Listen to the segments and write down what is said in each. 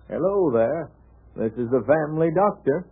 Hello there. This is the family doctor.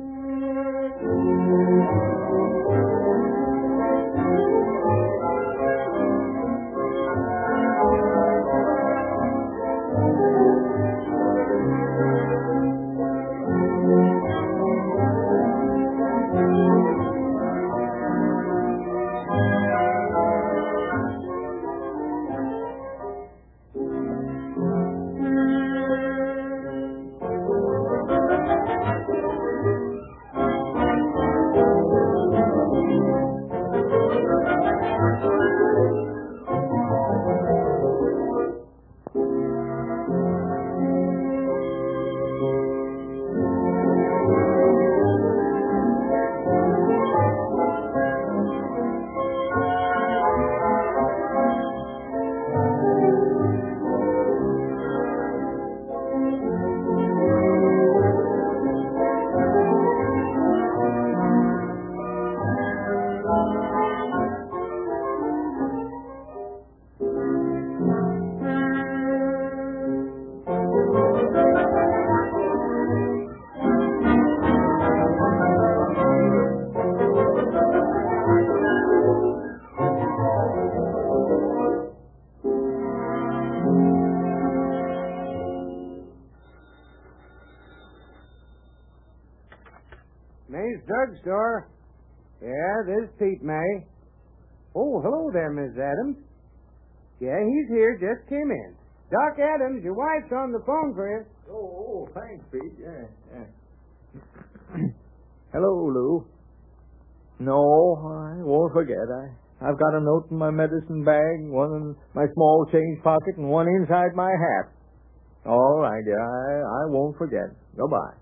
May's Drugstore. Yeah, this is Pete May. Oh, hello there, Miss Adams. Yeah, he's here. Just came in. Doc Adams, your wife's on the phone for you. Oh, thanks, Pete. Yeah. Hello, Lou. No, I won't forget. I've got a note in my medicine bag, one in my small change pocket, and one inside my hat. All right, dear. I won't forget. Goodbye.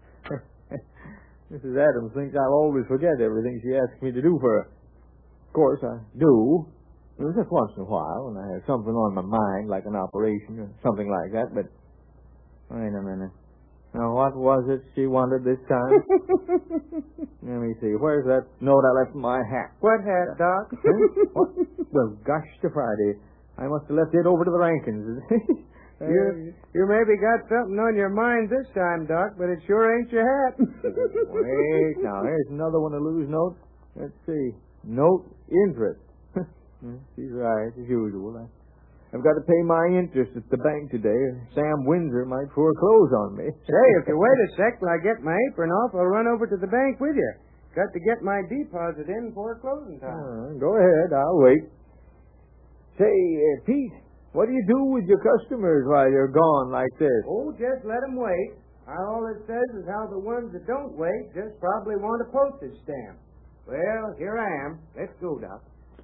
Mrs. Adams thinks I'll always forget everything she asks me to do for her. Of course, I do. Just once in a while when I have something on my mind, like an operation or something like that, but... Wait a minute. Now, what was it she wanted this time? Let me see. Where's that note I left in my hat? What hat, Doc? What? Well, gosh to Friday. I must have left it over to the Rankins. You maybe got something on your mind this time, Doc, but it sure ain't your hat. Wait, now, here's another one to lose note. Let's see. Note interest. She's right, as usual. I've got to pay my interest at the bank today. Sam Windsor might foreclose on me. Say, if you wait a sec till I get my apron off, I'll run over to the bank with you. Got to get my deposit in for closing time. Go ahead, I'll wait. Say, Pete, what do you do with your customers while you're gone like this? Oh, just let them wait. All it says is how the ones that don't wait just probably want a postage stamp. Well, here I am. Let's go, Doc.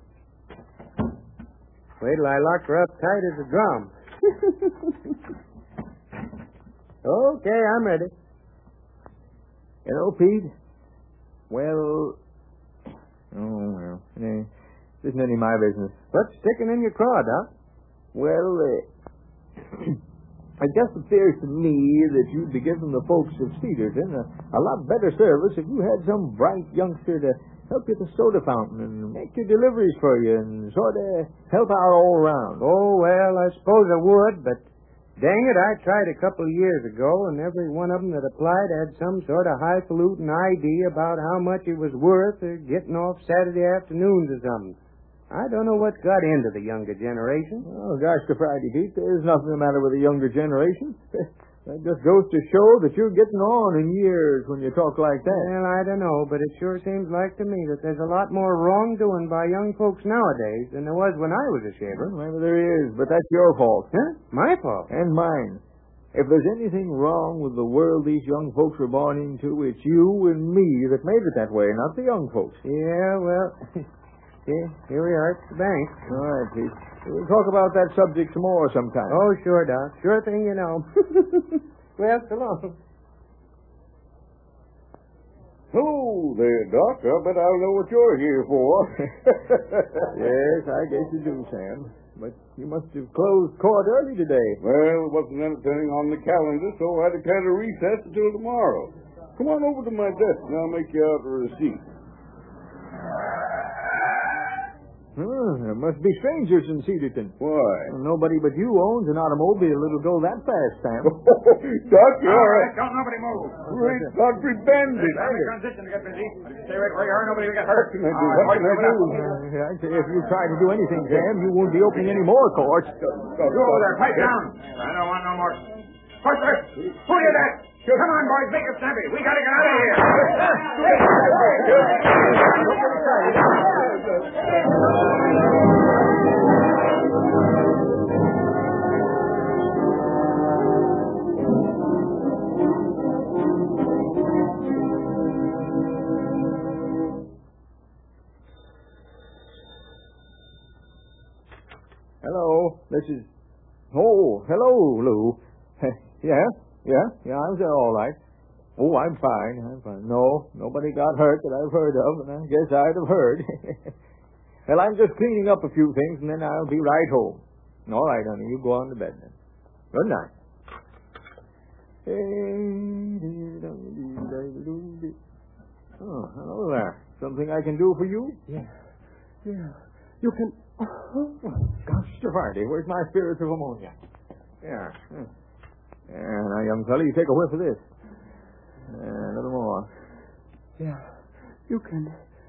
Wait till I lock her up tight as a drum. Okay, I'm ready. You know, Pete, well, it isn't any of my business. What's sticking in your craw, Doc? Well, it just appears to me that you'd be giving the folks of Cedarton a lot better service if you had some bright youngster to help you at the soda fountain and make your deliveries for you and sort of help out all around. Oh, well, I suppose I would, but dang it, I tried a couple of years ago, and every one of them that applied had some sort of highfalutin idea about how much it was worth or getting off Saturday afternoons or something. I don't know what's got into the younger generation. Oh, gosh, to Friday, Pete, there's nothing the matter with the younger generation. That just goes to show that you're getting on in years when you talk like that. Well, I don't know, but it sure seems like to me that there's a lot more wrongdoing by young folks nowadays than there was when I was a shaver. Well, maybe there is, but that's your fault. Huh? My fault? And mine. If there's anything wrong with the world these young folks were born into, it's you and me that made it that way, not the young folks. Yeah, well, here we are at the bank. All right, Pete. We'll talk about that subject some more sometime. Oh, sure, Doc. Sure thing, you know. Well, so long. Hello there, Doc. I bet I'll know what you're here for. Yes, I guess you do, Sam. But you must have closed court early today. Well, it wasn't anything on the calendar, so I had to kind of recess until tomorrow. Come on over to my desk and I'll make you out a receipt. There must be strangers in Cedarton. Why? Nobody but you owns an automobile that'll go that fast, Sam. Doc, you're All right, don't nobody move. Great Godfrey Bandit. Transition to get busy. Stay right where you are. Nobody will get hurt. What can I do? What can I do? I'd say if you try to do anything, Sam, you won't be opening any more courts. You over there, pipe down. I don't want no more. Buster, who you that? Come on, boys, make it snappy. We gotta get out of here. Hello, this is... Oh, hello, Lou. Yeah, I'm all right. Oh, I'm fine. No, nobody got hurt that I've heard of, and I guess I'd have heard. Well, I'm just cleaning up a few things, and then I'll be right home. All right, honey, you go on to bed then. Good night. Oh, hello there. Something I can do for you? Yeah. You can... Gosh, Friday, where's my spirits of ammonia? Yeah. Now, young fella, you take a whiff of this. A little more. Yeah. You can...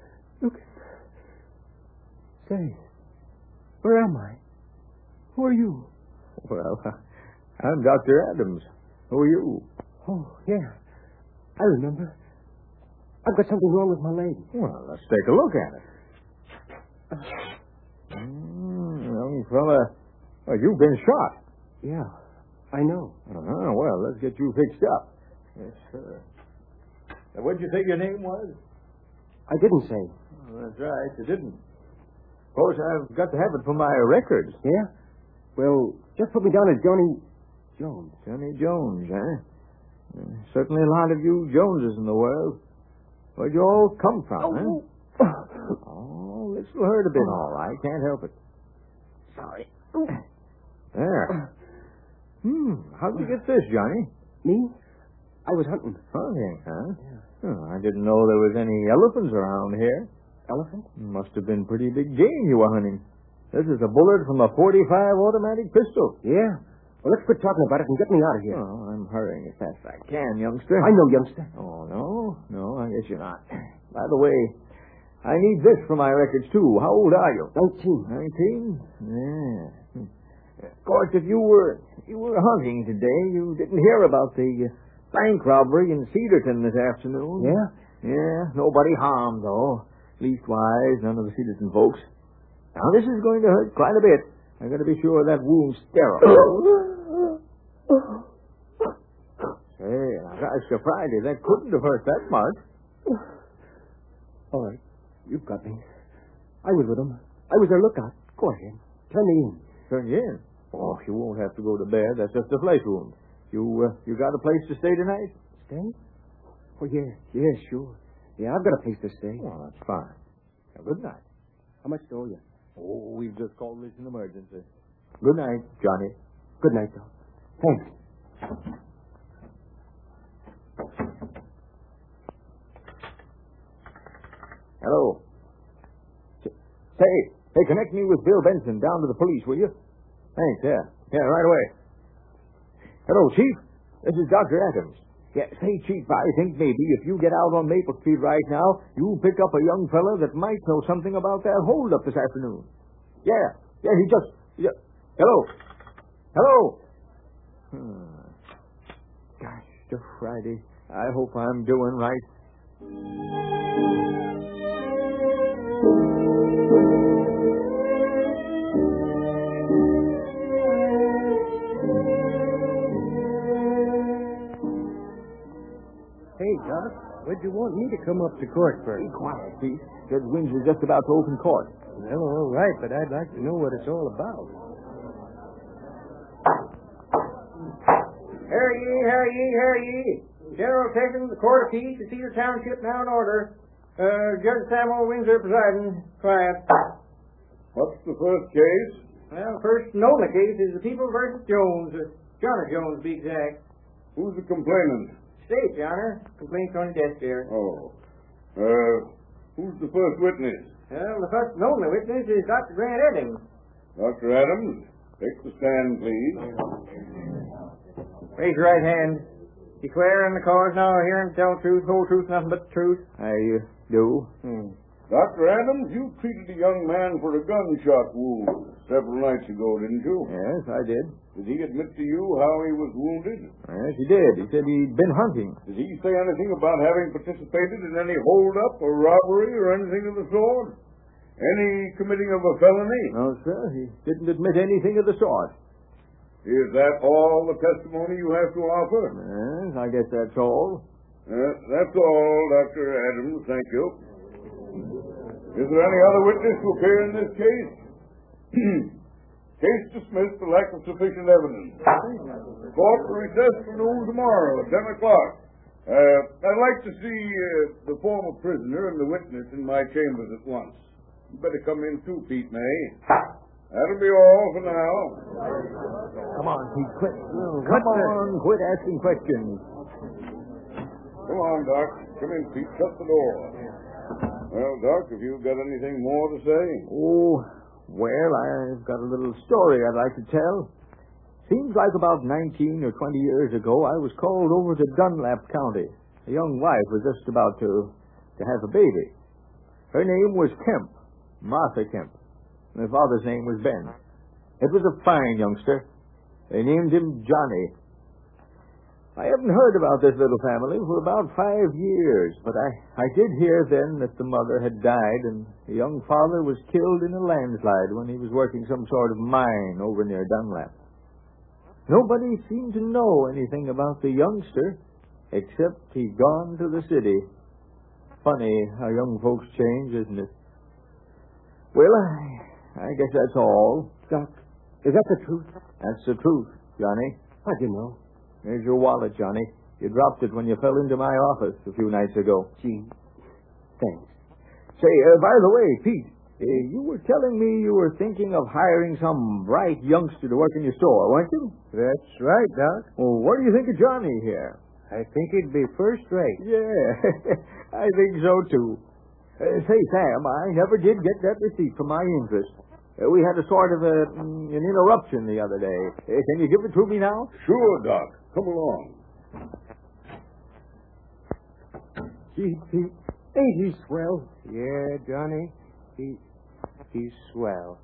Say, where am I? Who are you? Well, I'm Dr. Adams. Who are you? Oh, yeah. I remember. I've got something wrong with my leg. Well, let's take a look at it. Young fella, well, you've been shot. Yeah, I know. Well, let's get you fixed up. Yes, sir. Now, what'd you say your name was? I didn't say. Oh, that's right, you didn't. Of course, I've got to have it for my records. Yeah? Well, just put me down as Johnny Jones. Johnny Jones, huh? Certainly a lot of you Joneses in the world. Where'd you all come from, huh? Oh, this will hurt a bit, all right. Can't help it. Sorry. There. How'd you get this, Johnny? Me? I was hunting. Hunting, huh? Yeah. Oh, I didn't know there was any elephants around here. Elephant? Must have been pretty big game you were hunting. This is a bullet from a .45 automatic pistol. Yeah. Well, let's quit talking about it and get me out of here. Oh, I'm hurrying as fast as I can, youngster. I know, youngster. Oh, no? No, I guess you're not. By the way, I need this for my records, too. How old are you? 19. 19? Yeah. Of course, if you were hunting today, you didn't hear about the bank robbery in Cedarton this afternoon. Yeah? Yeah, nobody harmed, though. Leastwise, none of the Cedarton folks. Now, this is going to hurt quite a bit. I've got to be sure that wound's sterile. Hey, now, gosh, Friday, that couldn't have hurt that much. All right. You've got me. I was with them. I was their lookout. Go ahead. Turn me in. Turn you in? Oh, you won't have to go to bed. That's just a flesh wound. You got a place to stay tonight? Stay? Oh, yeah. Yeah, sure. Yeah, I've got a place to stay. Well, that's fine. Now, good night. How much do you? Oh, we've just called this an emergency. Good night, Johnny. Good night, Doc. Thanks. Hello. Say, connect me with Bill Benson down to the police, will you? Thanks, yeah. Yeah, right away. Hello, Chief. This is Dr. Adams. Yeah, say, Chief, I think maybe if you get out on Maple Street right now, you'll pick up a young fella that might know something about that holdup this afternoon. Yeah, he just... Hello? Gosh, Friday. I hope I'm doing right. Hey, Doc, what'd you want me to come up to court for? Be quiet, Chief. Judge Windsor's just about to open court. Well, all right, but I'd like to know what it's all about. Hear ye. General taken the Court of Peace to Cedar Township now in order. Judge Samuel Windsor presiding. Quiet. What's the first case? Well, first known the case is the People versus Jones. Johnny Jones, to be exact. Who's the complainant? State, Your Honor. Complaint's on the desk there. Oh. Who's the first witness? Well, the first and only witness is Dr. Grant Eddings. Dr. Adams, take the stand, please. Raise your right hand. Declare in the cause now, hearing, tell the truth, whole truth, nothing but the truth. I do. Dr. Adams, you treated a young man for a gunshot wound several nights ago, didn't you? Yes, I did. Did he admit to you how he was wounded? Yes, he did. He said he'd been hunting. Did he say anything about having participated in any hold-up or robbery or anything of the sort? Any committing of a felony? No, sir. He didn't admit anything of the sort. Is that all the testimony you have to offer? Yes, I guess that's all. That's all, Dr. Adams. Thank you. Is there any other witness to appear in this case? Case dismissed for lack of sufficient evidence. Court will recess for noon tomorrow at 10 o'clock. I'd like to see the former prisoner and the witness in my chambers at once. You better come in too, Pete May. That'll be all for now. Come on, Pete, quit. Come on, quit asking questions. Come on, Doc. Come in, Pete. Shut the door. Well, Doc, have you got anything more to say? Oh, well, I've got a little story I'd like to tell. Seems like about 19 or 20 years ago, I was called over to Dunlap County. A young wife was just about to have a baby. Her name was Kemp, Martha Kemp. My father's name was Ben. It was a fine youngster. They named him Johnny. I haven't heard about this little family for about 5 years, but I did hear then that the mother had died and the young father was killed in a landslide when he was working some sort of mine over near Dunlap. Nobody seemed to know anything about the youngster, except he'd gone to the city. Funny how young folks change, isn't it? Well, I guess that's all. Doc, is that the truth? That's the truth, Johnny. How'd you know? There's your wallet, Johnny. You dropped it when you fell into my office a few nights ago. Gee, thanks. Say, by the way, Pete, you were telling me you were thinking of hiring some bright youngster to work in your store, weren't you? That's right, Doc. Well, what do you think of Johnny here? I think he'd be first rate. Yeah, I think so, too. Say, Sam, I never did get that receipt for my interest. We had a sort of an interruption the other day. Can you give it to me now? Sure, Doc. Come along. Gee, Pete, ain't he swell? Yeah, Johnny. He's swell.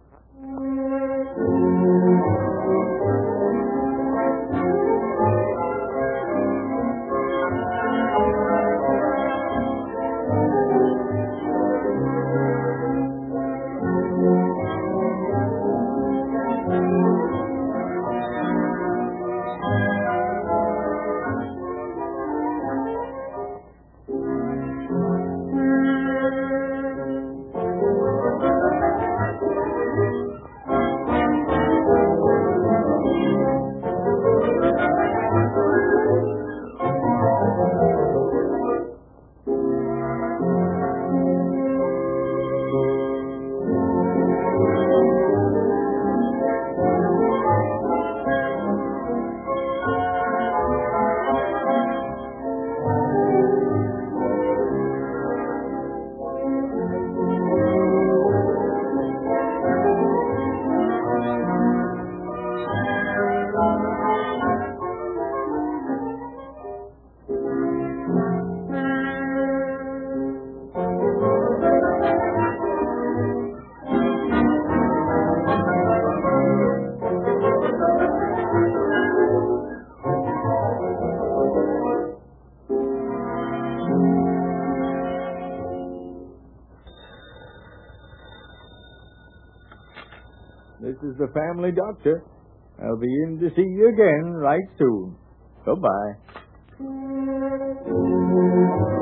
This is the family doctor. I'll be in to see you again right soon. Goodbye.